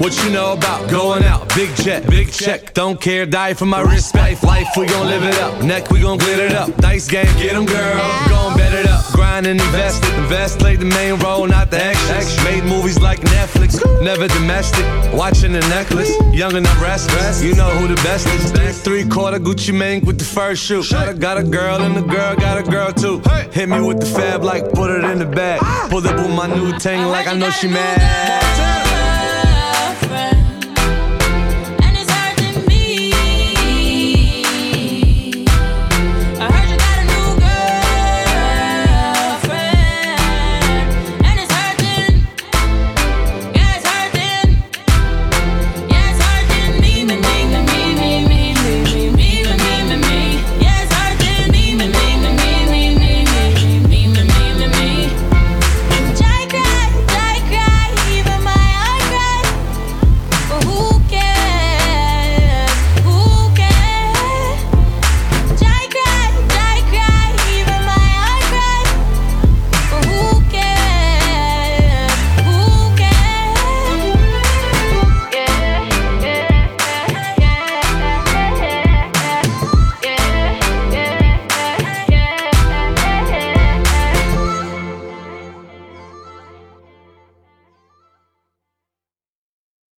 What you know about going out? Big jet, big check. Don't care, die for my respect. Life, we gon' live it up. Neck, we gon' glitter it up. Dice game, get them, girl. Gon' bet it up. Grind and invest it. Invest, played the main role, not the extras. Made movies like Netflix, never domestic. Watching the necklace, young and I'm restless. You know who the best is. 3/4 Gucci Mane with the first shoe. Got a girl and the girl got a girl too. Hit me with the fab like put it in the bag. Pulled up with my new tank like I know she mad.